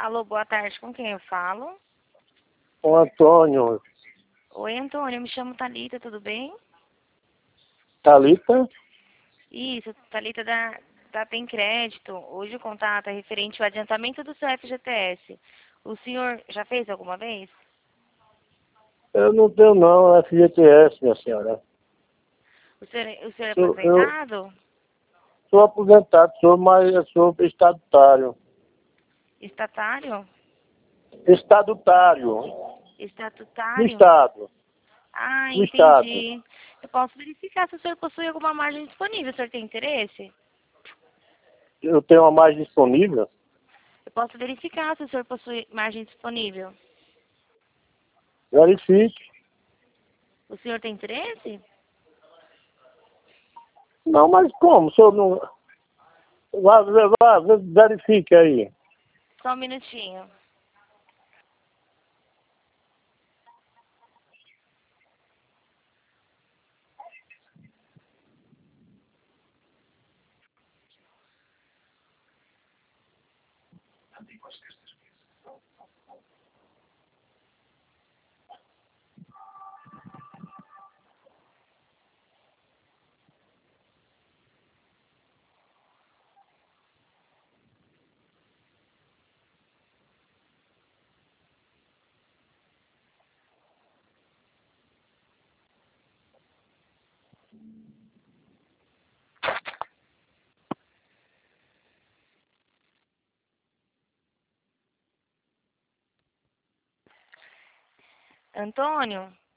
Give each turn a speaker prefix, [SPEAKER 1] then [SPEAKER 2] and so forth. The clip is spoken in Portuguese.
[SPEAKER 1] Alô, boa tarde. Com quem eu falo?
[SPEAKER 2] O Antônio.
[SPEAKER 1] Oi, Antônio. Eu me chamo Thalita, tudo bem?
[SPEAKER 2] Thalita?
[SPEAKER 1] Isso, Thalita da Tem Crédito. Hoje o contato é referente ao adiantamento do seu FGTS. O senhor já fez alguma vez?
[SPEAKER 2] Eu não tenho não, FGTS, minha senhora.
[SPEAKER 1] O senhor é
[SPEAKER 2] Eu
[SPEAKER 1] aposentado?
[SPEAKER 2] sou aposentado, mas eu sou estatutário.
[SPEAKER 1] Estatário?
[SPEAKER 2] Estatutário. Do
[SPEAKER 1] Estatutário?
[SPEAKER 2] Estado.
[SPEAKER 1] Ah,
[SPEAKER 2] Do Estado.
[SPEAKER 1] entendi. Eu posso verificar se o senhor possui alguma margem disponível. O senhor tem interesse?
[SPEAKER 2] Eu tenho uma margem disponível.
[SPEAKER 1] Eu posso verificar se o senhor possui margem disponível.
[SPEAKER 2] Verifique.
[SPEAKER 1] O senhor tem interesse?
[SPEAKER 2] Não, mas como? O senhor não... Verifique aí.
[SPEAKER 1] Só um minutinho. Antônio?